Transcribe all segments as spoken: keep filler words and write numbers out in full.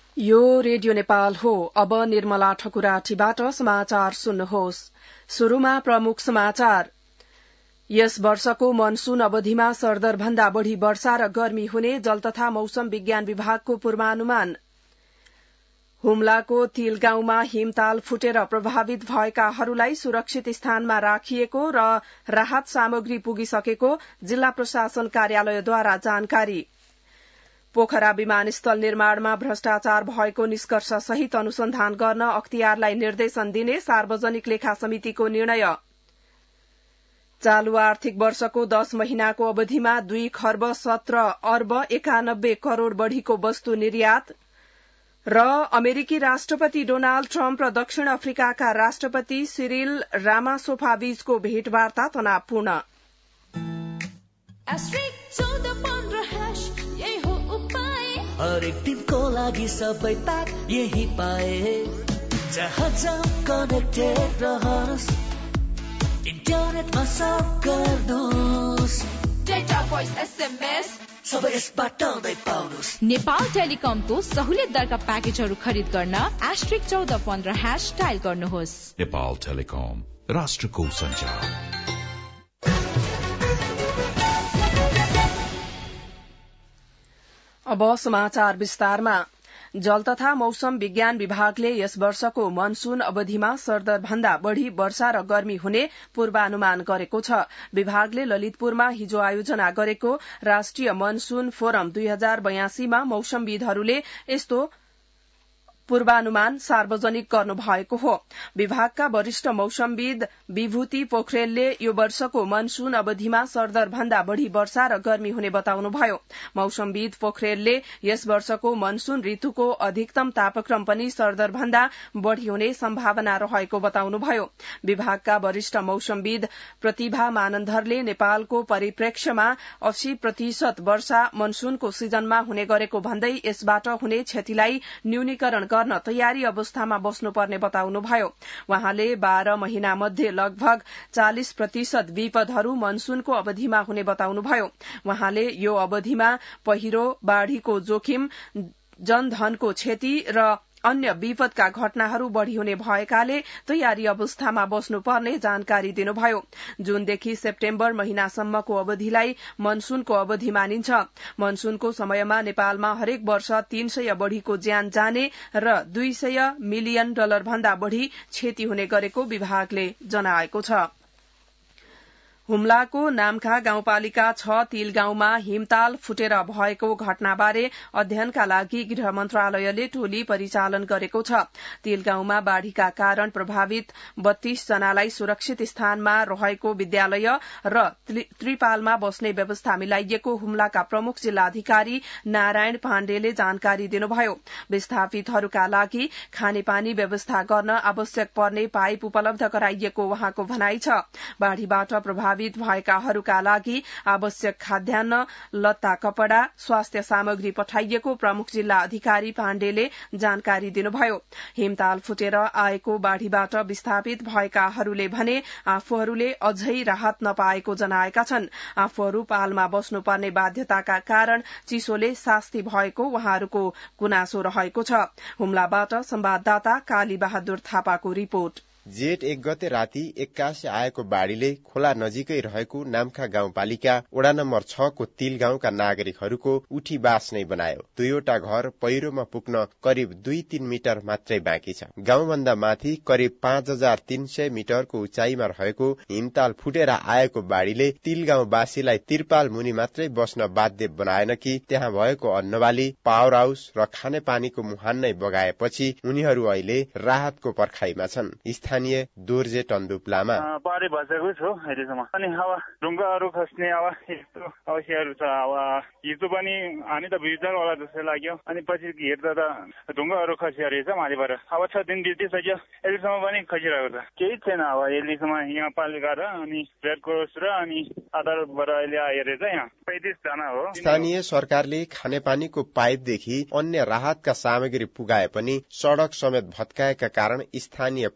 यो रेडियो नेपाल हो। अब निर्मला ठकुराठीबाट समाचार सुन्नुहोस्। शुरूमा प्रमुख समाचार। यस वर्षको मनसून अवधिमा सरदरभन्दा बढ़ी वर्षा र गर्मी हुने जल तथा मौसम विज्ञान विभागको पूर्वानुमान। हुम्लाको तिल गाउँमा हिमताल फुटेर प्रभावित भएकाहरूलाई सुरक्षित स्थानमा राखिएको र राहत सामग्री पुगिसकेको जिल्ला प्रशासन कार्यालयद्वारा जानकारी। पोखरा विमानस्थल निर्माणमा भ्रष्टाचार भएको निष्कर्ष सहित अनुसन्धान गर्न अख्तियारलाई निर्देशन दिने सार्वजनिक लेखा समितिको निर्णय। चालू आर्थिक वर्षको दश महिनाको अवधिमा दुई खर्ब सत्र अर्ब एकानब्बे करोड़ बढ़ीको वस्तु निर्यात र अमेरिकी राष्ट्रपति डोनाल्ड ट्रम्प र दक्षिण अफ्रिकाका राष्ट्रपति सिरिल रामाफोसा बीचको भेटवार्ता तनावपूर्ण। हरेक दिनको लागि सबै ताक यही पाए, जहाँ जाम कनेक्टेड रहनुहोस्, इन्टरनेटमा सब गर्नुहोस्, डेटा भोइस एसएमएस सबै यसबाट नै पाउनुहोस्। नेपाल टेलिकमको सहुलियत दरका प्याकेजहरू खरिद गर्न एस्ट्रिक चौध पन्ध्र ह्याश डायल गर्नुहोस्। नेपाल टेलिकम, राष्ट्रको सञ्चार। अब समाचार विस्तारमा। जल तथा मौसम विज्ञान विभागले यस वर्षको मनसून अवधिमा सरदरभन्दा बढ़ी वर्षा र गर्मी हुने पूर्वानुमान गरेको छ। विभागले ललितपुरमा हिजो आयोजना गरेको राष्ट्रिय मनसून फोरम दुई हजार बयासीमा मौसमविदहरूले यस्तो पूर्वानुमान सार्वजनिक गर्नु भएको हो। विभागका वरिष्ठ मौसमविद विभूति पोखरेलले यो वर्षको मनसून अवधिमा सरदरभन्दा बढ़ी वर्षा र गर्मी हुने बताउनुभयो। मौसमविद पोखरेलले यस वर्षको मनसून ऋतुको अधिकतम तापक्रम पनि सरदरभन्दा बढ़ी हुने सम्भावना रहेको बताउनुभयो। विभागका वरिष्ठ मौसमविद प्रतिभा मानन्धरले नेपालको परिप्रेक्ष्यमा अस्सी प्रतिशत वर्षा मनसूनको सिजनमा हुने गरेको भन्दै यसबाट हुने क्षतिलाई न्यूनीकरण गर्न तयारी अवस्थामा बस्नुपर्ने बताउनुभयो। वहाँले बाह्र महिना मध्ये लगभग चालिस प्रतिशत विपदहरू मनसूनको अवधिमा हुने बताउनुभयो। वहाँले यो अवधिमा पहिरो, बाढ़ीको जोखिम, जनधनको क्षति र अन्य विपदका घटनाहरू बढ़ी हुने भएकाले तयारी अवस्थामा बस्नुपर्ने जानकारी दिनुभयो। जूनदेखि सेप्टेम्बर महिनासम्मको अवधिलाई मनसूनको अवधि मानिन्छ। मनसूनको समयमा नेपालमा हरेक वर्ष तीन सय बढ़ीको ज्यान जाने र दुई सय मिलियन डलर भन्दा बढ़ी क्षति हुने गरेको विभागले जनाएको छ। हुम्लाको नाम्खा गाउँपालिका छ तिल गाउँमा हिमताल फुटेर भएको घटनाबारे अध्ययनका लागि गृह मन्त्रालयले टोली परिचालन गरेको छ। तिल गाउँमा बाढ़ीका कारण प्रभावित बत्तीस जनालाई सुरक्षित स्थानमा रहेको विद्यालय र त्रिपालमा बस्ने व्यवस्था मिलाइएको हुम्लाका प्रमुख जिल्लाधिकारी नारायण पाण्डेले जानकारी दिनुभयो। विस्थापितहरूका लागि खानेपानी व्यवस्था गर्न आवश्यक पर्ने पाइप उपलब्ध गराइएको वहाँको भनाइ छ। बाढ़ीबाट प्रभावित भएकाहरूका लागि आवश्यक खाद्यान्न, लत्ता, कपड़ा, स्वास्थ्य सामग्री पठाइएको प्रमुख जिल्ला अधिकारी पाण्डेले जानकारी दिनुभयो। हिमताल फुटेर आएको बाढ़ीबाट विस्थापित भएकाहरूले भने आफूहरूले अझै राहत नपाएको जनाएका छन्। आफूहरू पालमा बस्नुपर्ने बाध्यताका कारण चिसोले शास्ति भएको उहाँहरूको गुनासो रहेको छ। हुम्लाबाट संवाददाता काली बहादुर थापाको रिपोर्ट। जेठ एक गते राति एक्कासी आएको बाढ़ीले खोला नजिकै रहेको नाम्खा गाउँपालिका वडा नम्बर छ को तिल गाउँका नागरिकहरूको उठी बास नै बनायो। दुईवटा घर पहिरोमा पुग्न करिब दुई तीन मिटर मात्रै बाँकी छ। गाउँभन्दा माथि करिब पाँच हजार तीन सय मिटरको उचाइमा रहेको हिमताल फुटेर आएको बाढ़ीले तिल गाउँवासीलाई तिरपाल मुनि मात्रै बस्न बाध्य बनाएन कि त्यहाँ भएको अन्नबाली, पावर हाउस र खानेपानीको मुहान नै बगाएपछि उनीहरू अहिले राहतको पर्खाइमा छन्। स्थानीय दोर्जे टन्दुप लामा पारे बसेको छु अहिलेसम्म। अनि अब ढुङ्गाहरू खस्ने अब यस्तो अवश्यहरू छ। अब हिजो पनि हामी त भित्र होला जस्तो लाग्यो, अनि पछि हेर्दा त ढुङ्गाहरू खसिया रहेछ माथिबाट। अब छ दिन बितिसक्यो, अहिलेसम्म पनि खसिरहेको छ। केही छैन अब अहिलेसम्म यहाँ पालिका र अनि रेड क्रस र अनि आधारबाट अहिले आएर चाहिँ यहाँ पैंतिस जना हो। स्थानीय सरकारले खानेपानीको पाइपदेखि अन्य राहतका सामग्री पुगाए पनि सड़क समेत भत्काएका कारण स्थानीय प्रहरी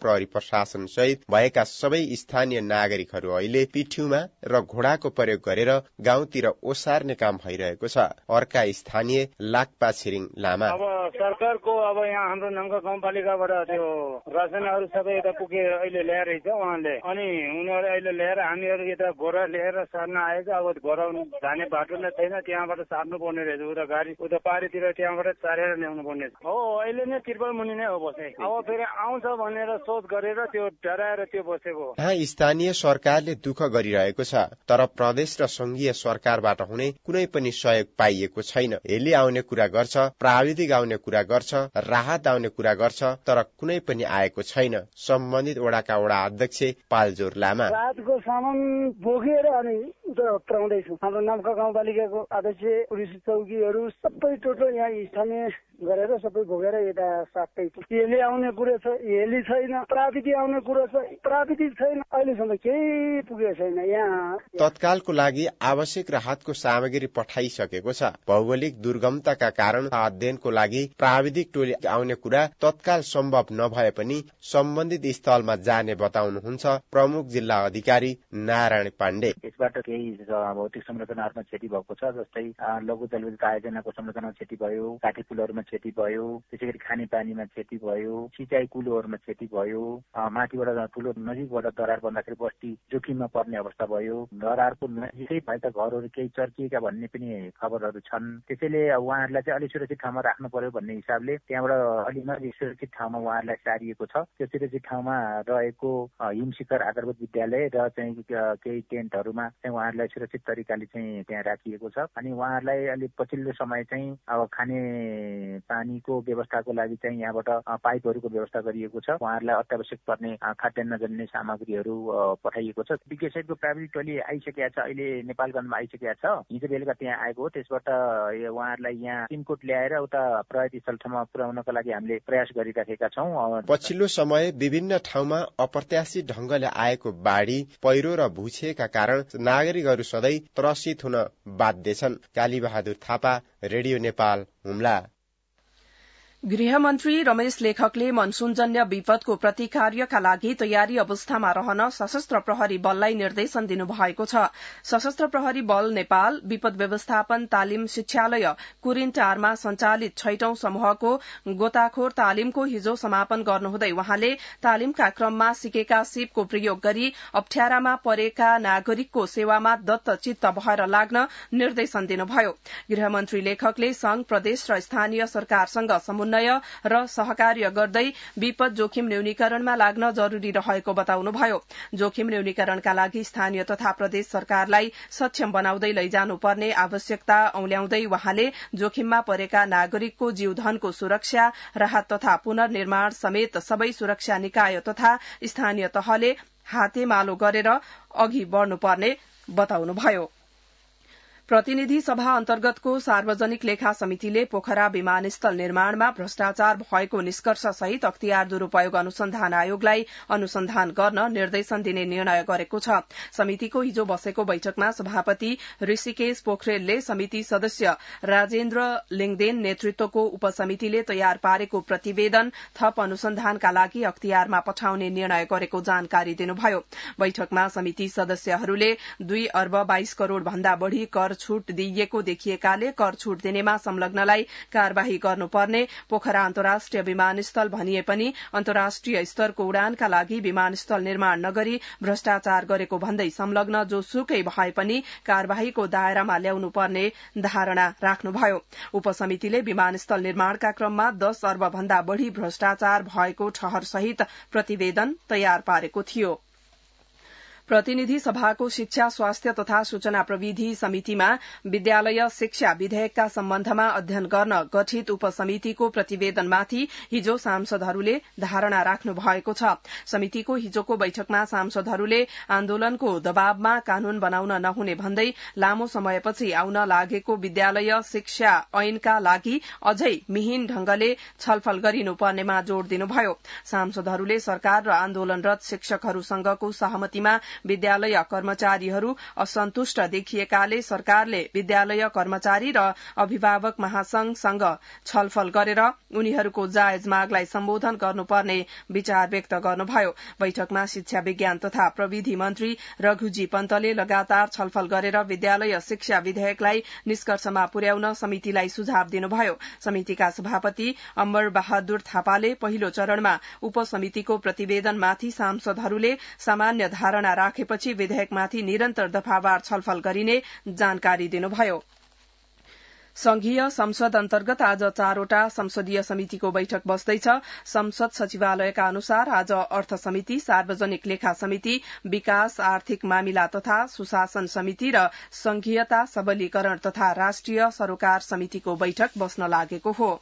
प्रशासन सहित भएका सबै स्थानीय नागरिकहरू अहिले पिठ्यूमा र घोडाको प्रयोग गरेर गाउँतिर ओसार्ने काम भइरहेको छ। अर्का स्थानीय लाक्पा छिरिङ लामा अब सरकारको अब यहाँ हाम्रो नम्का गाउँपालिकाबाट त्यो रासनहरू सबै यता पुगे अहिले ल्याएर उहाँले अनि उनीहरू अहिले ल्याएर हामीहरू यता घोडा लिएर सार्न आएको। अब घोडा जाने बाटो नै छैन, त्यहाँबाट सार्नु पर्ने रहेछ। उता गाडी उता पारीतिर त्यहाँबाट सारेर ल्याउनु पर्ने हो। अहिले नै त्रिपल मुनि नै हो बसे। अब फेरि आउँछ भनेर सोच गरेर त्यो डराएर त्यो बसेको। यहाँ स्थानीय सरकारले दुःख गरिरहेको छ, तर प्रदेश र संघीय सरकारबाट हुने कुनै पनि सहयोग पाइएको छैन। हेली आउने कुरा गर्छ, प्राविधिक आउने कुरा गर्छ, राहत आउने कुरा गर्छ, तर कुनै पनि आएको छैन। सम्बन्धित वडाका वडा अध्यक्ष पालजोर लामा रातको सामान बोकेर अनि पुर्याउँदैछु। हाम्रो नम्का गाउँपालिकाको अध्यक्ष पुलिस चौकीहरू सबै टोटल यहाँ स्थानीय गरेर सबै भोगेर यता साथै हेली आउने कुरा छ, हेली छैन। प्राविधिक आउने कुरा छ, प्राविधिक छैन। अहिलेसम्म केही पुगेको छैन। यहाँ तत्कालको लागि आवश्यक राहतको सामग्री पठाइसकेको छ। भौगोलिक दुर्गमताका कारण अध्ययनको लागि प्राविधिक टोली आउने कुरा तत्काल सम्भव नभए पनि सम्बन्धित स्थलमा जाने बताउनुहुन्छ प्रमुख जिल्ला अधिकारी नारायण पाण्डे। यसबाट केही भौतिक संरचनाहरूमा क्षति भएको छ, जस्तै लघु जलविद्युत आयोजनाको संरचनामा क्षति भयो, काठी पुलहरूमा क्षति भयो, त्यसै गरी खानेपानीमा क्षति भयो, सिँचाइ कुलोहरूमा क्षति भयो, माथिबाट ठुलो नजिकबाट दरार बन्दाखेरि बस्ती जोखिममा पर्ने अवस्था भयो, दरारको नजिकै भएका घरहरू केही चर्किएका भन्ने पनि खबरहरू छन्। त्यसैले उहाँहरूलाई चाहिँ अलिक सुरक्षित ठाउँमा राख्नु पर्यो भन्ने हिसाबले त्यहाँबाट अलिक नजिक सुरक्षित ठाउँमा उहाँहरूलाई सारिएको छ। त्यो सुरक्षित ठाउँमा रहेको हिमशिखर आधारभूत विद्यालय र चाहिँ केही टेन्टहरूमा चाहिँ उहाँहरूलाई सुरक्षित तरिकाले चाहिँ त्यहाँ राखिएको छ। अनि उहाँहरूलाई अलिक पछिल्लो समय चाहिँ अब खाने पानीको व्यवस्थाको लागि चाहिँ यहाँबाट पाइपहरूको व्यवस्था गरिएको छ। उहाँहरूलाई अत्यावश्यक पर्ने खाद्यान्न जन्य सामग्रीहरू पठाइएको छ। विज्ञ सहितको प्राविधिक टोली आइसकेका छ, अहिले नेपालगञ्जमा आइसकेका छ। हिजो बेलुका त्यहाँ आएको हो। त्यसबाट उहाँहरूलाई यहाँ सिमकोट ल्याएर उता प्रहरी स्थल ठाउँमा पुर्याउनको लागि हामीले प्रयास गरिराखेका छौँ। पछिल्लो समय विभिन्न ठाउँमा अप्रत्याशित ढंगले आएको बाढ़ी, पहिरो र भूक्षयका कारण नागरिकहरू सधैँ त्रसित हुन बाध्य छन्। कालीबहादुर थापा, रेडियो नेपाल, हुम्ला। गृहमन्त्री रमेश लेखकले मनसूनजन्य विपदको प्रतिकार्यका लागि तयारी अवस्थामा रहन सशस्त्र प्रहरी बललाई निर्देशन दिनुभएको छ। सशस्त्र प्रहरी बल नेपाल विपद व्यवस्थापन तालिम शिक्षालय कुरिनटारमा संचालित छैटौं समूहको गोताखोर तालिमको हिजो समापन गर्नुहुँदै वहाँले तालिमका क्रममा सिकेका सिपको प्रयोग गरी अप्ठ्यारामा परेका नागरिकको सेवामा दत्तचित्त भएर लाग्न निर्देशन दिनुभयो। गृहमन्त्री लेखकले संघ, प्रदेश र स्थानीय सरकारसँग समुन्नय र सहकार्य गर्दै विपद जोखिम न्यूनीकरणमा लाग्न जरूरी रहेको बताउनुभयो। जोखिम न्यूनीकरणका लागि स्थानीय तथा प्रदेश सरकारलाई सक्षम बनाउँदै लैजानुपर्ने आवश्यकता औल्याउँदै वहाँले जोखिममा परेका नागरिकको जीवधनको सुरक्षा, राहत तथा पुनर्निर्माण समेत सबै सुरक्षा निकाय तथा स्थानीय तहले हातेमालो गरेर अघि बढ़नुपर्ने बताउनुभयो। प्रतिनिधि सभा अन्तर्गतको सार्वजनिक लेखा समितिले पोखरा विमानस्थल निर्माणमा भ्रष्टाचार भएको निष्कर्ष सहित अख्तियार दुरूपयोग अनुसन्धान आयोगलाई अनुसन्धान गर्न निर्देशन दिने निर्णय गरेको छ। समितिको हिजो बसेको बैठकमा सभापति ऋषिकेश पोखरेलले समिति सदस्य राजेन्द्र लिङदेन नेतृत्वको उपसमितिले तयार पारेको प्रतिवेदन थप अनुसन्धानका लागि अख्तियारमा पठाउने निर्णय गरेको जानकारी दिनुभयो। बैठकमा समिति सदस्यहरूले दुई अर्ब बाइस करोड़ भन्दा बढ़ी कर छूट दिइएको देखिएकाले कर छूट दिनेमा संलग्नलाई कार्यवाही गर्नुपर्ने, पोखरा अन्तर्राष्ट्रिय विमानस्थल भनिए पनि अन्तर्राष्ट्रिय स्तरको उडानका लागि विमानस्थल निर्माण नगरी भ्रष्टाचार गरेको भन्दै संलग्न जोसुकै भए पनि कार्यवाहीको दायरामा ल्याउनुपर्ने धारणा राख्नुभयो। उपसमितिले विमानस्थल निर्माणका क्रममा दस अर्ब भन्दा बढ़ी भ्रष्टाचार भएको ठहर सहित प्रतिवेदन तयार पारेको थियो। प्रतिनिधि सभाको शिक्षा, स्वास्थ्य तथा सूचना प्रविधि समितिमा विद्यालय शिक्षा विधेयकका सम्बन्धमा अध्ययन गर्न गठित उपसमितिको प्रतिवेदनमाथि हिजो सांसदहरूले धारणा राख्नु भएको छ। समितिको हिजोको बैठकमा सांसदहरूले आन्दोलनको दबावमा कानून बनाउन नहुने भन्दै लामो समयपछि आउन लागेको विद्यालय शिक्षा ऐनका लागि अझै मिहिन ढंगले छलफल गरिनुपर्नेमा जोड़ दिनुभयो। सांसदहरूले सरकार र आन्दोलनरत शिक्षकहरूसँगको सहमतिमा विद्यालय कर्मचारीहरू असन्तुष्ट देखिएकाले सरकारले विद्यालय कर्मचारी र अभिभावक महासंघसँग छलफल गरेर उनीहरूको जायज मागलाई सम्बोधन गर्नुपर्ने विचार व्यक्त गर्नुभयो। बैठकमा शिक्षा विज्ञान तथा प्रविधि मन्त्री रघुजी पन्तले लगातार छलफल गरेर विद्यालय शिक्षा विधेयकलाई निष्कर्षमा पुर्याउन समितिलाई सुझाव दिनुभयो। समितिका सभापति अमर बहादुर थापाले पहिलो चरणमा उपसमितिको प्रतिवेदनमाथि सांसदहरूले सामान्य धारणा राखेपछि विधेयकमाथि निरन्तर दफावार छलफल गरिने जानकारी दिनुभयो। संघीय संसद अन्तर्गत आज चारवटा संसदीय समितिको बैठक बस्दैछ। संसद सचिवालयका अनुसार आज अर्थ समिति, सार्वजनिक लेखा समिति, विकास आर्थिक मामिला तथा सुशासन समिति र संघीयता सबलीकरण तथा राष्ट्रिय सरोकार समितिको बैठक बस्न लागेको हो।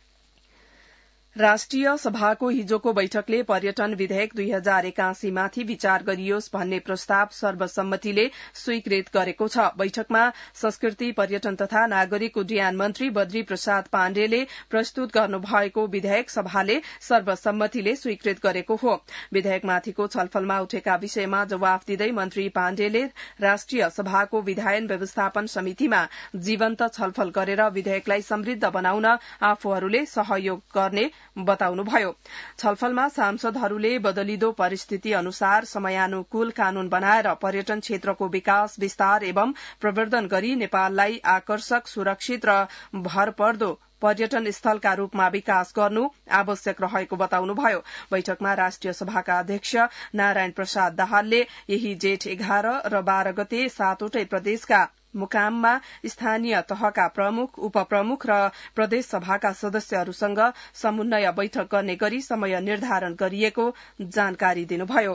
राष्ट्रिय सभाको हिजोको बैठकले पर्यटन विधेयक दुई हजार एकासी माथि विचार गरियोस् भन्ने प्रस्ताव सर्वसम्मतिले स्वीकृत गरेको छ। बैठकमा संस्कृति, पर्यटन तथा नागरिक उड्डयन मन्त्री बद्री प्रसाद पाण्डेले प्रस्तुत गर्नुभएको विधेयक सभाले सर्वसम्मतिले स्वीकृत गरेको हो। विधेयकमाथिको छलफलमा उठेका विषयमा जवाफ दिँदै मन्त्री पाण्डेले राष्ट्रिय सभाको विधायन व्यवस्थापन समितिमा जीवन्त छलफल गरेर विधेयकलाई समृद्ध बनाउन आफूहरूले सहयोग गर्ने बताउनुभयो। छलफलमा सांसदहरूले बदलिदो परिस्थिति अनुसार समयानुकूल कानून बनाएर पर्यटन क्षेत्रको विकास, विस्तार एवं प्रवर्धन गरी नेपाललाई आकर्षक, सुरक्षित र भरपर्दो पर्यटन स्थलका रूपमा विकास गर्नु आवश्यक रहेको बताउनुभयो। बैठकमा राष्ट्रिय सभाका अध्यक्ष नारायण प्रसाद दाहालले यही जेठ एघार र बाह्र गते सातवटै प्रदेशका मुकाममा स्थानीय तहका प्रमुख, उपप्रमुख र प्रदेश सभाका सदस्यहरूसँग समन्वय बैठक गर्ने गरी समय निर्धारण गरिएको जानकारी दिनुभयो।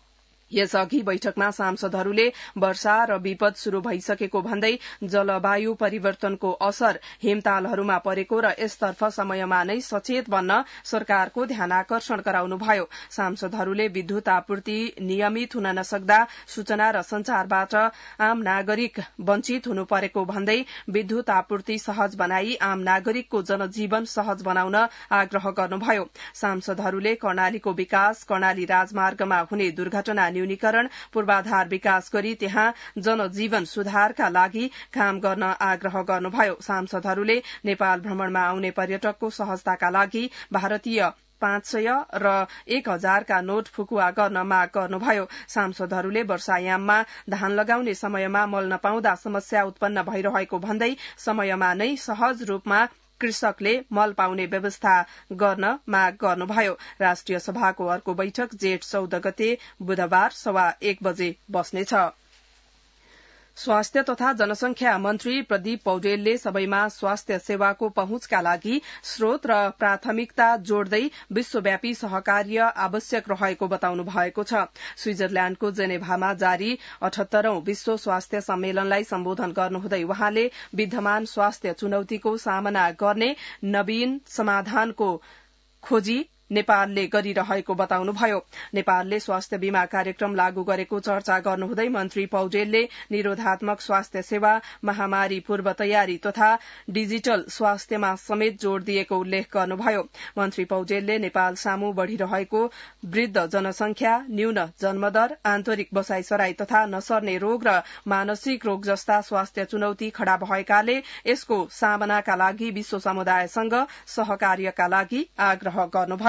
यसअघि बैठकमा सांसदहरूले वर्षा र विपद शुरू भइसकेको भन्दै जलवायु परिवर्तनको असर हिमतालहरूमा परेको र यसतर्फ समयमा नै सचेत बन्न सरकारको ध्यानाकर्षण गराउनुभयो। सांसदहरूले विद्युत आपूर्ति नियमित हुन नसक्दा सूचना र संचारबाट आम नागरिक वञ्चित हुनु परेको भन्दै विद्युत आपूर्ति सहज बनाई आम नागरिकको जनजीवन सहज बनाउन आग्रह गर्नुभयो। सांसदहरूले कर्णालीको विकास, कर्णाली राजमार्गमा हुने दुर्घटना न्यूनीकरण, पूर्वाधार विकास गरी त्यहाँ जनजीवन सुधारका लागि काम गर्न आग्रह गर्नुभयो। सांसदहरूले नेपाल भ्रमणमा आउने पर्यटकको सहजताका लागि भारतीय पाँच सय र एक हजारका नोट फुकुवा गर्न माग गर्नुभयो। सांसदहरूले वर्षायाममा धान लगाउने समयमा मल नपाउँदा समस्या उत्पन्न भइरहेको भन्दै समयमा नै सहज रूपमा कृषकले मल पाउने व्यवस्था गर्न माग गर्नुभयो। राष्ट्रिय सभाको अर्को बैठक जेठ चौध गते बुधबार सवा एक बजे बस्नेछ। स्वास्थ्य तथा जनसंख्या मन्त्री प्रदीप पौडेलले सबैमा स्वास्थ्य सेवाको पहुँचका लागि स्रोत र प्राथमिकता जोड्दै विश्वव्यापी सहकार्य आवश्यक रहेको बताउनु भएको छ। स्विजरल्याण्डको जेनेभामा जारी अठहत्तरौं विश्व स्वास्थ्य सम्मेलनलाई सम्बोधन गर्नुहुँदै वहाँले विद्यमान स्वास्थ्य चुनौतीको सामना गर्ने नवीन समाधानको खोजी नेपालले गरिरहेको बताउनुभयो। नेपालले स्वास्थ्य बीमा कार्यक्रम लागू गरेको चर्चा गर्नुहुँदै मन्त्री पौडेलले निरोधात्मक स्वास्थ्य सेवा, महामारी पूर्व तयारी तथा डिजिटल स्वास्थ्यमा समेत जोड़ दिएको उल्लेख गर्नुभयो। मन्त्री पौडेलले नेपाल सामु बढ़िरहेको वृद्ध जनसंख्या, न्यून जन्मदर, आन्तरिक बसाईसराई तथा नसर्ने रोग र मानसिक रोग जस्ता स्वास्थ्य चुनौती खड़ा भएकाले यसको सामनाका लागि विश्व समुदायसँग सहकार्यका लागि आग्रह गर्नुभयो।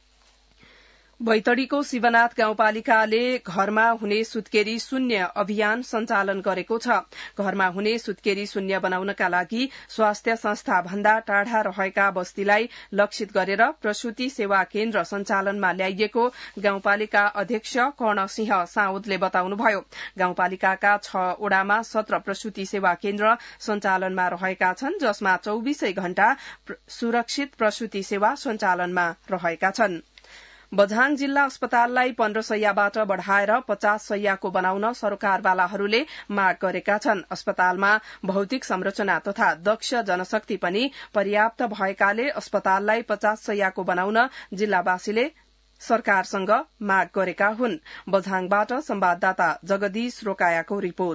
बैतडीको शिवनाथ गाउँपालिकाले घरमा हुने सुत्केरी शून्य अभियान सञ्चालन गरेको छ। घरमा हुने सुत्केरी शून्य बनाउनका लागि स्वास्थ्य संस्था भन्दा टाढा रहेका बस्तीलाई लक्षित गरेर प्रसूति सेवा केन्द्र सञ्चालनमा ल्याइएको गाउँपालिका अध्यक्ष कर्णसिंह साउदले बताउनुभयो। गाउँपालिकाका छ ओडामा सत्र प्रसूति सेवा केन्द्र सञ्चालनमा रहेका छन्, जसमा चौबीसै घण्टा सुरक्षित प्रसूति सेवा सञ्चालनमा रहेका छन्। बझाङ जिल्ला अस्पताललाई पन्ध्र सयबाट बढ़ाएर पचास सयको बनाउन सरकारवालाहरूले माग गरेका छन्। अस्पतालमा भौतिक संरचना तथा दक्ष जनशक्ति पनि पर्याप्त भएकाले अस्पताललाई पचास सयको बनाउन जिल्लावासीले सरकारसँग माग गरेका हुन्। बझाङबाट संवाददाता जगदीश रोकायाको रिपोर्ट।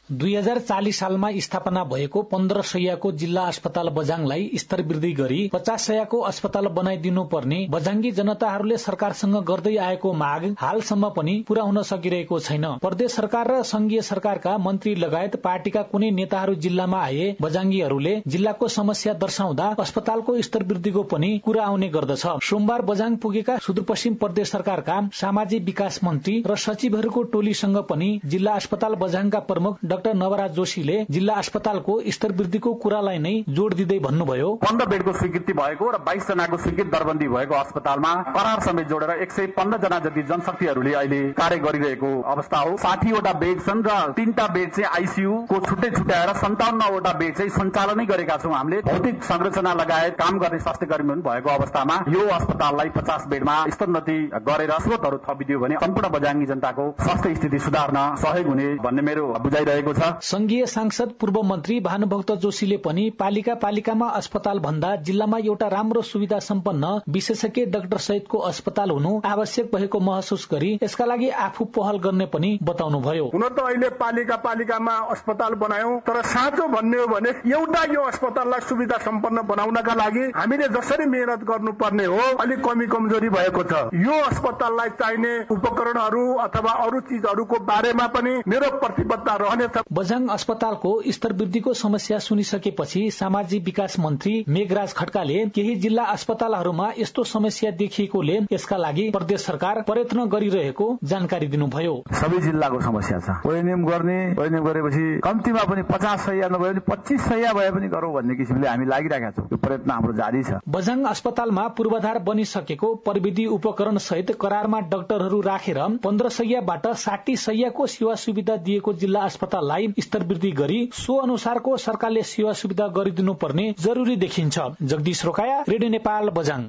दुई हजार चालिस सालमा स्थापना भएको पन्ध्र सयको जिल्ला अस्पताल बझाङलाई स्तर वृद्धि गरी पचास सयको अस्पताल बनाइदिनु पर्ने बझाङ्गी जनताहरूले सरकारसँग गर्दै आएको माग हालसम्म पनि पूरा हुन सकिरहेको छैन। प्रदेश सरकार र संघीय सरकारका मन्त्री लगायत पार्टीका कुनै नेताहरू जिल्लामा आए बझाङ्गीहरूले जिल्लाको समस्या दर्शाउँदा अस्पतालको स्तर वृद्धिको पनि कुरा आउने गर्दछ। सोमबार बझाङ पुगेका सुदूरपश्चिम प्रदेश सरकारका सामाजिक विकास मन्त्री र सचिवहरूको टोलीसँग पनि जिल्ला अस्पताल बझाङका प्रमुख डाक्टर नवराज जोशीले जिल्ला अस्पतालको स्तर वृद्धिको कुरालाई नै जोड़ दिँदै भन्नुभयो, पन्ध्र बेडको स्वीकृति भएको र बाइस जनाको स्वीकृत दरबन्दी भएको अस्पतालमा करार समेत जोडेर एक सय पन्ध्र जना जति जनशक्तिहरूले अहिले कार्य गरिरहेको अवस्था हो। साठीवटा बेड छन् र तीनटा बेड चाहिँ आइसियू को छुट्टै छुट्याएर सन्ताउन्नवटा बेड चाहिँ सञ्चालनै गरेका छौँ। हामीले भौतिक संरचना लगायत काम गर्ने स्वास्थ्य कर्मी भएको अवस्थामा यो अस्पताललाई पचास बेडमा स्तरोन्नति गरेर स्रोतहरू थपिदियो भने सम्पूर्ण बझाङ्गी जनताको स्वास्थ्य स्थिति सुधार्न सहयोग हुने भन्ने मेरो बुझाइरहेको छ। संघीय सांसद पूर्व मन्त्री भानुभक्त जोशीले पनि पालिका पालिकामा अस्पताल भन्दा जिल्लामा एउटा राम्रो सुविधा सम्पन्न विशेषज्ञ डाक्टर सहितको अस्पताल हुनु आवश्यक भएको महसुस गरी यसका लागि आफू पहल गर्ने पनि बताउनुभयो। हुन त अहिले पालिका पालिकामा अस्पताल बनायौं, तर साँचो भन्ने हो भने एउटा यो अस्पताललाई सुविधा सम्पन्न बनाउनका लागि हामीले जसरी मेहनत गर्नुपर्ने हो अलिक कमी कमजोरी भएको छ। यो अस्पताललाई चाहिने उपकरणहरू अथवा अरू चिजहरूको बारेमा पनि मेरो प्रतिबद्धता रहनेछ। बझाङ अस्पतालको स्तर वृद्धिको समस्या सुनिसकेपछि सामाजिक विकास मन्त्री मेघराज खड्काले केही जिल्ला अस्पतालहरूमा यस्तो समस्या देखिएकोले यसका लागि प्रदेश सरकार प्रयत्न गरिरहेको जानकारी दिनुभयो। सबै जिल्लाको समस्या छ। ओएनएम गर्ने ओएनएम गरेपछि कम्तीमा पनि पचास सय नभए पनि पच्चीस सय भए पनि गरौँ भन्ने किसिमले हामी लागिरहेका छौँ। यो प्रयत्न हाम्रो जारी छ। बझाङ अस्पतालमा पूर्वाधार बनिसकेको प्रविधि उपकरण सहित करारमा डाक्टरहरू राखेर पन्ध्र सयबाट साठी सयको सेवा सुविधा दिएको जिल्ला अस्पताललाई स्तर वृद्धि गरी सो अनुसारको सरकारले सेवा सुविधा गरिदिनु पर्ने जरुरी देखिन्छ। जगदीश रोकाया, रेडियो नेपाल, बझाङ।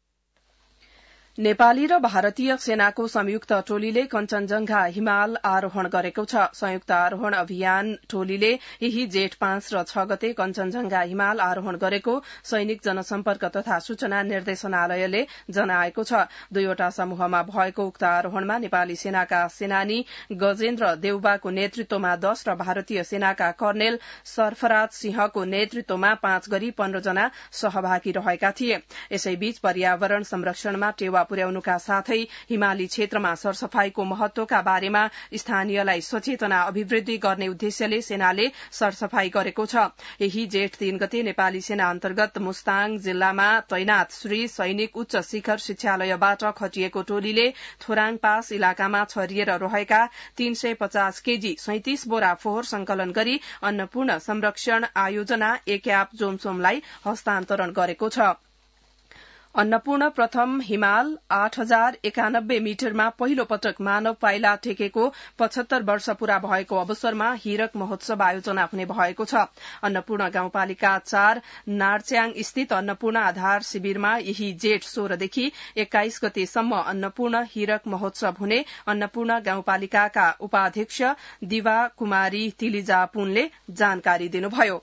नेपाली र भारतीय सेनाको संयुक्त टोलीले कञ्चनजंघा हिमाल आरोहण गरेको छ। संयुक्त आरोहण अभियान टोलीले यही जेठ पाँच र छ गते कञ्चनजंघा हिमाल आरोहण गरेको सैनिक जनसम्पर्क तथा सूचना निर्देशनालयले जनाएको छ। दुईवटा समूहमा भएको उक्त आरोहणमा नेपाली सेनाका सेनानी गजेन्द्र देउबाको नेतृत्वमा दश र भारतीय सेनाका कर्णेल सरफराज सिंहको नेतृत्वमा पाँच गरी पन्ध्र जना सहभागी रहेका थिए। यसैबीच पर्यावरण संरक्षणमा टेवा पुर्याउनुका साथै हिमाली क्षेत्रमा सरसफाईको महत्वका बारेमा स्थानीयलाई सचेतना अभिवृद्धि गर्ने उद्देश्यले सेनाले सरसफाई गरेको छ। यही जेठ तीन गते नेपाली सेना अन्तर्गत मुस्ताङ जिल्लामा तैनात श्री सैनिक उच्च शिखर शिक्षालयबाट खटिएको टोलीले थोराङ पास इलाकामा छरिएर रहेका तीन सय पचास केजी सैंतिस बोरा फोहोर संकलन गरी अन्नपूर्ण संरक्षण आयोजना एक्याप जोमसोमलाई हस्तान्तरण गरेको छ। अन्नपूर्ण प्रथम हिमाल आठ हजार एकानब्बे मिटरमा पहिलो पटक मानव पाइला टेकेको पचहत्तर वर्ष पूरा भएको अवसरमा हीरक महोत्सव आयोजना हुने भएको छ। अन्नपूर्ण गाउँपालिका चार नार्च्याङ स्थित अन्नपूर्ण आधार शिविरमा यही जेठ सोह्रदेखि एक्काइस गतेसम्म अन्नपूर्ण हीरक महोत्सव हुने अन्नपूर्ण गाउँपालिकाका उपाध्यक्ष दिवा कुमारी तिलिजा पुनले जानकारी दिनुभयो।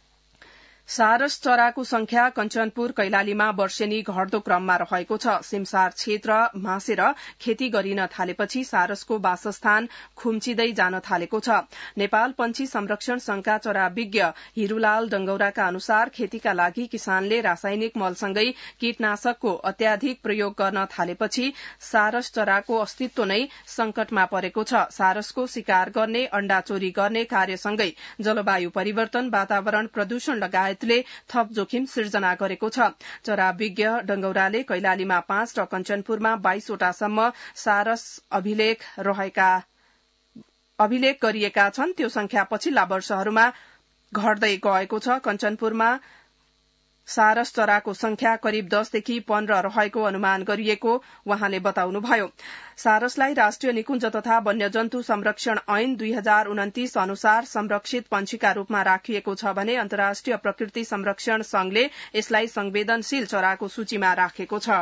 सारस चराको संख्या कञ्चनपुर कैलालीमा वर्षेनी घट्दो क्रममा रहेको छ। सिमसार क्षेत्र मासेर खेती गरिन थालेपछि सारसको वासस्थान खुम्चिँदै जान थालेको छ। नेपाल पंक्षी संरक्षण संघका चराविज्ञ हिरूलाल डंगौराका अनुसार खेतीका लागि किसानले रासायनिक मलसँगै कीटनाशकको अत्याधिक प्रयोग गर्न थालेपछि सारस चराको अस्तित्व नै संकटमा परेको छ। सारसको शिकार गर्ने, अण्डा चोरी गर्ने कार्यसँगै जलवायु परिवर्तन, वातावरण प्रदूषण लगायत थप जोखिम सिर्जना गरेको छ। चराविज्ञ डंगौराले कैलालीमा पाँच र कञ्चनपुरमा बाइसवटासम्म सारस अभिलेख रहेका अभिलेख गरिएका छन्। त्यो संख्या पछिल्ला वर्षहरूमा घट्दै गएको छ। कञ्चनपुरमा सारस चराको संख्या करिब दसदेखि पन्ध्र रहेको अनुमान गरिएको उहाँले बताउनुभयो। सारसलाई राष्ट्रिय निकुञ्ज तथा वन्यजन्तु संरक्षण ऐन दुई हजार उन्तिस अनुसार संरक्षित पंक्षीका रूपमा राखिएको छ भने अन्तर्राष्ट्रिय प्रकृति संरक्षण संघले यसलाई संवेदनशील चराको सूचीमा राखेको छ।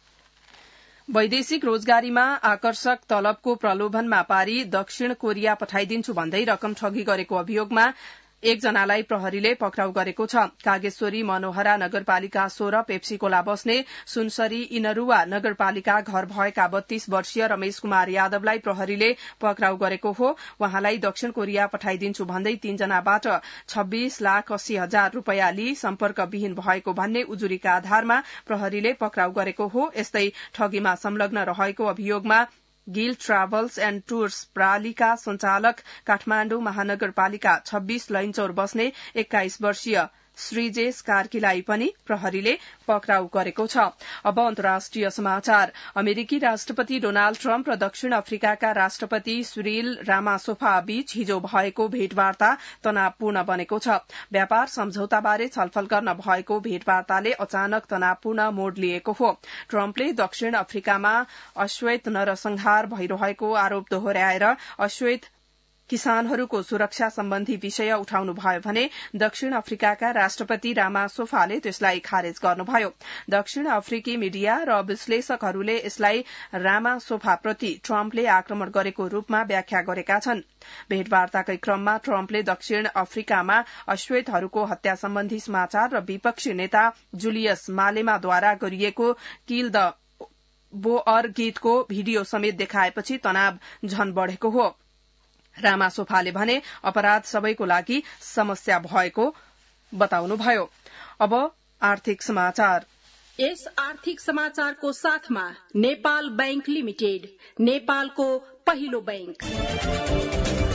वैदेशिक रोजगारीमा आकर्षक तलबको प्रलोभनमा पारी दक्षिण कोरिया पठाइदिन्छु भन्दै रकम ठगी गरेको अभियोगमा एकजनालाई प्रहरीले पक्राउ गरेको छ। कागेश्वरी मनोहरा नगरपालिका सोह्र पेप्सीकोला बस्ने सुनसरी इनरुवा नगरपालिका घर भएका बत्तीस वर्षीय रमेश कुमार यादवलाई प्रहरीले पक्राउ गरेको हो। उहाँलाई दक्षिण कोरिया पठाइदिन्छु भन्दै तीनजनाबाट छब्बीस लाख अस्सी हजार रूपियाँ लिई सम्पर्कविहीन भएको भन्ने उजुरीका आधारमा प्रहरीले पक्राउ गरेको हो। यस्तै ठगीमा संलग्न रहेको अभियोगमा गिल ट्राभल्स एण्ड टूर्स प्रालीका संचालक काठमाण्डु महानगरपालिका छब्बीस लैनचौर बस्ने एक्काइस वर्षीय श्रीजेश कार्कीलाई पनि प्रहरीले पक्राउ गरेको छ। अब अन्तर्राष्ट्रिय समाचार। अमेरिकी राष्ट्रपति डोनाल्ड ट्रम्प र दक्षिण अफ्रिकाका राष्ट्रपति सिरिल रामाफोसा बीच हिजो भएको भेटवार्ता तनावपूर्ण बनेको छ। व्यापार सम्झौताबारे छलफल गर्न भएको भेटवार्ताले अचानक तनावपूर्ण मोड़ लिएको हो। ट्रम्पले दक्षिण अफ्रिकामा अश्वेत नरसंहार भइरहेको आरोप दोहोर्याएर अश्वेत किसानहरूको सुरक्षा सम्बन्धी विषय उठाउनु भयो भने दक्षिण अफ्रिकाका राष्ट्रपति रामाफोसाले त्यसलाई खारेज गर्नुभयो। दक्षिण अफ्रिकी मिडिया र विश्लेषकहरूले यसलाई रामाफोसाप्रति ट्रम्पले आक्रमण गरेको रूपमा व्याख्या गरेका छन्। भेटवार्ताकै क्रममा ट्रम्पले दक्षिण अफ्रिकामा अश्वेतहरूको हत्या सम्बन्धी समाचार र विपक्षी नेता जुलियस मालेमाद्वारा गरिएको किल द बोअर गीतको भिडियो समेत देखाएपछि तनाव झन बढ़ेको हो। रामाफोसाले भने अपराध सबैको लागि समस्या भएको बताउनुभयो। अब आर्थिक समाचार। यस आर्थिक समाचारको साथमा नेपाल बैंक लिमिटेड, नेपालको पहिलो बैंक।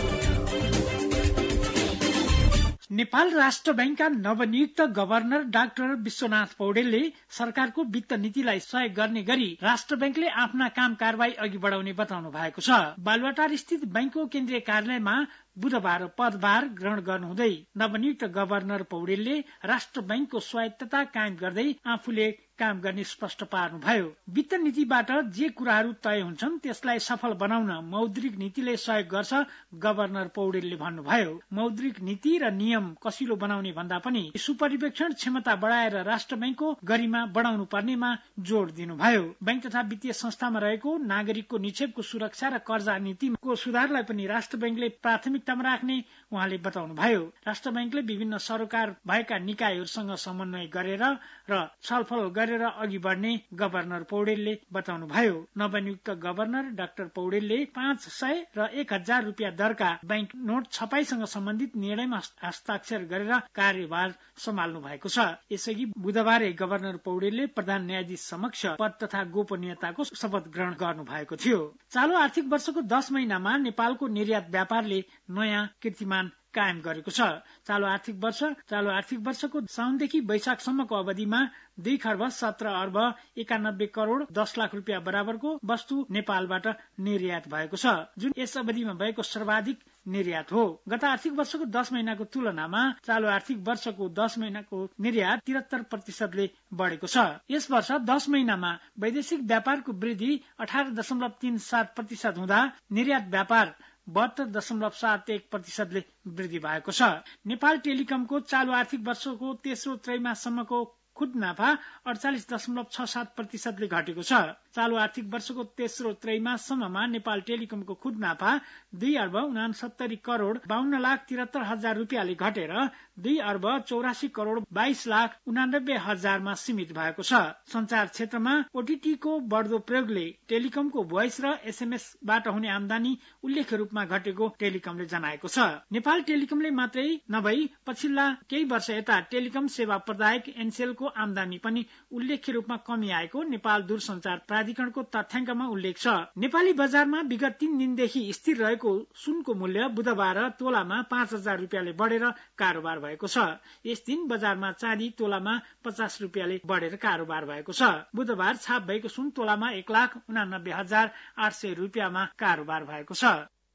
नेपाल राष्ट्र बैंकका नवनियुक्त गवर्नर डाक्टर विश्वनाथ पौडेलले सरकारको वित्त नीतिलाई सहयोग गर्ने गरी राष्ट्र बैंकले आफ्ना काम कारवाही अघि बढाउने बताउनु भएको छ। बालुवाटार स्थित बैंकको केन्द्रीय कार्यालयमा बुधबार पदभार ग्रहण गर्नुहुँदै नवनियुक्त गवर्नर पौडेलले राष्ट्र बैंकको स्वायत्तता कायम गर्दै आफूले काम गर्ने स्पष्ट पार्नुभयो। वित्त नीतिबाट जे कुराहरू तय हुन्छन् त्यसलाई सफल बनाउन मौद्रिक नीतिले सहयोग गर्छ गवर्नर पौडेलले भन्नुभयो। मौद्रिक नीति र नियम कसिलो बनाउने भन्दा पनि सुपरिवेक्षण क्षमता बढाएर राष्ट्र बैंकको गरिमा बढाउनु पर्नेमा जोड़ दिनुभयो। बैंक तथा वित्तीय संस्थामा रहेको नागरिकको निक्षेपको सुरक्षा र कर्जा नीतिको सुधारलाई पनि राष्ट्र बैंकले प्राथमिकतामा राख्ने उहाँले बताउनुभयो। राष्ट्र बैंकले विभिन्न सरोकार भएका निकायहरूसँग समन्वय गरेर र छलफल गरेर अघि बढ़ने गवर्नर पौडेलले बताउनुभयो। नवनियुक्त गवर्नर डाक्टर पौडेलले पाँच सय र एक हजार रूपियाँ दरका बैंक नोट छपाईसँग सम्बन्धित निर्णयमा हस्ताक्षर गरेर कार्यभार सम्हाल्नु भएको छ। यसअघि बुधबार गवर्नर पौडेलले प्रधान न्यायाधीश समक्ष पद तथा गोपनीयताको शपथ ग्रहण गर्नु भएको थियो। चालू आर्थिक वर्षको दश महिनामा नेपालको निर्यात व्यापारले नयाँ कीर्तिमान कायम गरेको छ। चालू आर्थिक वर्ष चालू आर्थिक वर्षको साउनदेखि वैशाखसम्मको अवधिमा दुई खर्ब सत्र अर्ब एकानब्बे करोड़ दस लाख रूपियाँ बराबरको वस्तु नेपालबाट निर्यात भएको छ, जुन यस अवधिमा भएको सर्वाधिक निर्यात हो। गत आर्थिक वर्षको दस महिनाको तुलनामा चालू आर्थिक वर्षको दस महिनाको निर्यात तिहत्तर प्रतिशतले बढ़ेको छ। यस वर्ष दस महिनामा वैदेशिक व्यापारको वृद्धि अठार दशमलव तीन सात प्रतिशत हुँदा निर्यात व्यापार बहत्तर दशमलव सात एक प्रतिशतले वृद्धि भएको छ। नेपाल टेलिकमको चालू आर्थिक वर्षको तेस्रो त्रैमाससम्मको खुद नाफा अडचालिस दशमलव छ सात प्रतिशतले घटेको छ। चालू आर्थिक वर्षको तेस्रो त्रैमाससम्ममा नेपाल टेलिकमको खुद नाफा दुई अर्ब उनासत्तरी करोड़ बाहन्न लाख तिहत्तर हजार रूपियाँले घटेर दुई अर्ब चौरासी करोड़ बाइस लाख उनानब्बे हजारमा सीमित भएको छ। संचार क्षेत्रमा ओटीटीको बढ़दो प्रयोगले टेलिकमको भोइस र एसएमएसबाट हुने आमदानी उल्लेख्य रूपमा घटेको टेलिकमले जनाएको छ। नेपाल टेलिकमले मात्रै नभई पछिल्ला केही वर्ष यता टेलिकम सेवा प्रदायक एनसेलको आमदानी पनि उल्लेख्य रूपमा कमी आएको नेपाल दूरसञ्चार प्राधिकरणको तथ्याङ्कमा उल्लेख छ। नेपाली बजारमा विगत तीन दिनदेखि स्थिर रहेको सुनको मूल्य बुधबार तोलामा पाँच हजार रूपियाँले बढ़ेर कारोबार भएको छ। यस दिन बजारमा चाँदी तोलामा पचास रूपियाँले बढ़ेर कारोबार भएको छ। बुधबार छाप भएको सुन तोलामा एक लाख उनानब्बे हजार आठ सय रूपियाँमा कारोबार भएको छ।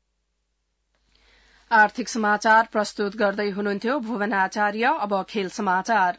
आर्थिक समाचार प्रस्तुत गर्दै हुनुहुन्थ्यो भुवन आचार्य। अब खेल समाचार।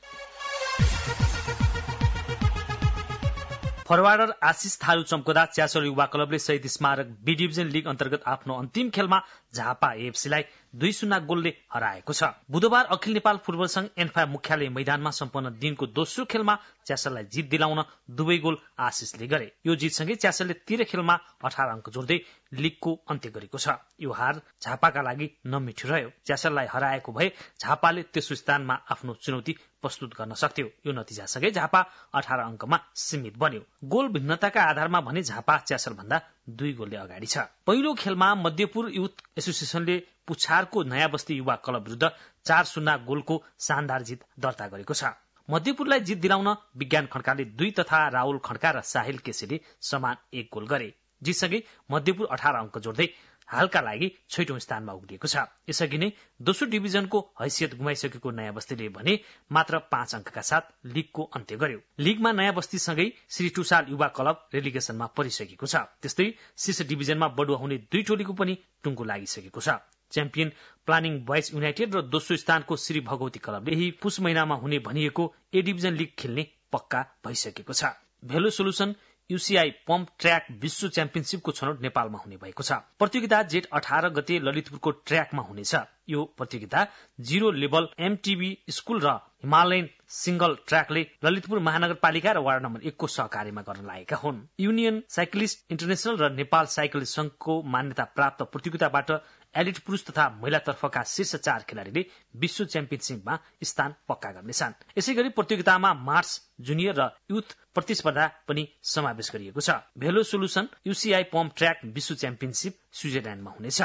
फरवार्डर आशिष थारू चम्कोदा च्यासर युवा क्लबले शहीद स्मारक बी डिभिजन लीग अन्तर्गत आफ्नो अन्तिम खेलमा झापा एएफसीलाई दुई शून्य गोलले हराएको छ। बुधबार अखिल नेपाल फुटबल संघ एन्फा मुख्यालय मैदानमा सम्पन्न दिनको दोस्रो खेलमा च्यासललाई जित दिलाउन दुवै गोल आशिषले गरे। यो जितसँगै च्यासलले तेह्र खेलमा अठार अंक जोड्दै लीगको अन्त्य गरेको छ। यो हार झापाका लागि नमिठो रह्यो। च्यासललाई हराएको भए झापाले तेस्रो स्थानमा आफ्नो चुनौती प्रस्तुत गर्न सक्थ्यो। यो नतिजासँगै झापा अठार अंकमा सीमित बन्यो। गोल भिन्नताका आधारमा भने झापा च्यासल भन्दा दुई गोलले अगाडि छ। पहिलो खेलमा मध्यपुर युथ एसोसिएसनले पुछारको नयाँ बस्ती युवा क्लब विरुद्ध चार शून्य गोलको शानदार जित दर्ता गरेको छ। मध्यपुरलाई जित दिलाउन विज्ञान खड्काले दुई तथा राहुल खड्का र साहिल केसीले समान एक गोल गरे। जितसँगै मध्यपुर अठार अंक जोड्दै हालका लागि छैटौं स्थानमा उक्लिएको छ। यसअघि नै दोस्रो डिभिजनको हैसियत गुमाइसकेको नयाँ बस्तीले भने मात्र पाँच अंकका साथ लीगको अन्त्य गर्यो। लीगमा नयाँ बस्तीसँगै श्री टुसाल युवा क्लब रेलिगेसनमा परिसकेको छ। त्यस्तै शीर्ष डिभिजनमा बडुवा हुने दुई टोलीको पनि टुङ्गो लागिसकेको छ। च्याम्पियन प्लानिङ बोइज युनाइटेड र दोस्रो स्थानको श्री भगवती क्लबले यही पुष महिनामा हुने भनिएको ए डिभिजन लीग खेल्ने पक्का भइसकेको छ। Velo solution UCI pump track विश्व च्याम्पियनशिपको छनौट नेपालमा हुने भएको छ। प्रतियोगिता जेठ अठार गते ललितपुरको ट्र्याकमा हुनेछ। यो प्रतियोगिता जिरो लेभल एमटीबी स्कूल र हिमालयन सिंगल ट्र्याकले ललितपुर महानगरपालिका र वार्ड नम्बर एक को सहकार्यमा गर्न लागेका हुन्। युनियन साइक्लिस्ट इन्टरनेशनल र नेपाल साइकल संघको मान्यता प्राप्त प्रतियोगिताबाट एलिट पुरुष तथा महिलातर्फका शीर्ष चार खेलाड़ीले विश्व च्याम्पियनशिपमा स्थान पक्का गर्नेछन्। यसैगरी प्रतियोगितामा मार्च जुनियर र युथ प्रतिस्पर्धा पनि समावेश गरिएको छ। Velo solution UCI pump track विश्व च्याम्पियनशिप स्विजरल्याण्डमा हुनेछ।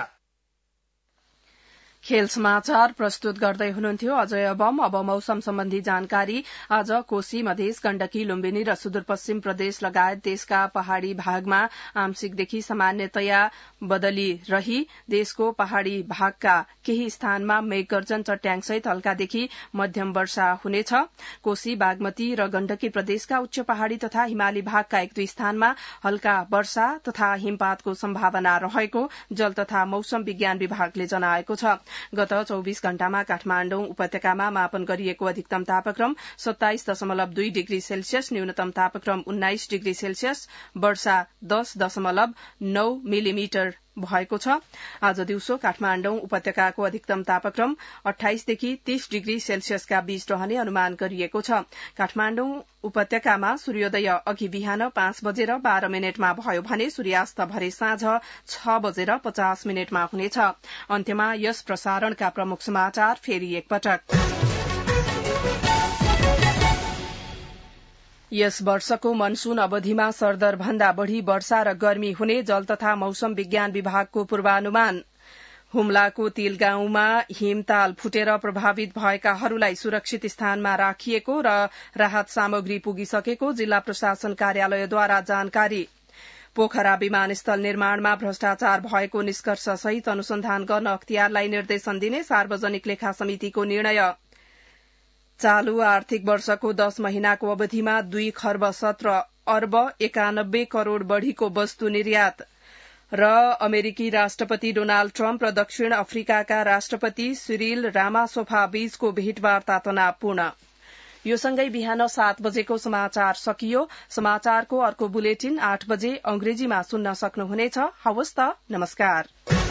खेल समाचार प्रस्तुत गर्दै हुनुहुन्थ्यो अजय बम। अब मौसम सम्बन्धी जानकारी। आज कोशी, मधेस, गण्डकी, लुम्बिनी र सुदूरपश्चिम प्रदेश लगायत देशका पहाड़ी भागमा आंशिकदेखि सामान्यतया बदली रही देशको पहाड़ी भागका केही स्थानमा मेघगर्जन चट्याङसहित हल्कादेखि मध्यम वर्षा हुनेछ। कोशी, बागमती र गण्डकी प्रदेशका उच्च पहाड़ी तथा हिमाली भागका एक दुई स्थानमा हल्का वर्षा तथा हिमपातको सम्भावना रहेको जल तथा मौसम विज्ञान विभागले जनाएको छ। गत चौबीस घण्टामा काठमाण्डौ उपत्यकामा मापन गरिएको अधिकतम तापक्रम सत्ताइस दशमलव दुई डिग्री सेल्सियस, न्यूनतम तापक्रम उन्नाइस डिग्री सेल्सियस, वर्षा दस दशमलव नौ मिलिमिटर भएको छ। आज दिउँसो काठमाण्डौ उपत्यकाको अधिकतम तापक्रम अठाइसदेखि तीस डिग्री सेल्सियसका बीच रहने अनुमान गरिएको छ। काठमाण्डौ उपत्यकामा सूर्योदय अघि बिहान पाँच बजेर बाह्र मिनटमा भयो भने सूर्यास्त भरे साँझ छ बजेर पचास मिनटमा हुनेछ। अन्त्यमा यस प्रसारणका प्रमुख समाचार फेरि एकपटक। यस वर्षको मनसून अवधिमा सरदर भन्दा बढ़ी वर्षा र गर्मी हुने जल तथा मौसम विज्ञान विभागको पूर्वानुमान। हुम्लाको तिल गाउँमा हिमताल फुटेर प्रभावित भएकाहरूलाई सुरक्षित स्थानमा राखिएको र राहत सामग्री पुगिसकेको जिल्ला प्रशासन कार्यालयद्वारा जानकारी। पोखरा विमानस्थल निर्माणमा भ्रष्टाचार भएको निष्कर्ष सहित अनुसन्धान गर्न अख्तियारलाई निर्देशन दिने सार्वजनिक लेखा समितिको निर्णय। चालू आर्थिक वर्षको दश महिनाको अवधिमा दुई खर्ब सत्र अर्ब एकानब्बे करोड़ बढ़ीको वस्तु निर्यात। र अमेरिकी राष्ट्रपति डोनाल्ड ट्रम्प र दक्षिण अफ्रिकाका राष्ट्रपति सिरिल रामाफोसा बीचको भेटवार्ता तनावपूर्ण। यो सँगै बिहान सात बजेको समाचार सकियो। समाचारको अर्को बुलेटिन आठ बजे अंग्रेजीमा सुन्न सक्नुहुनेछ। हवस् त, नमस्कार।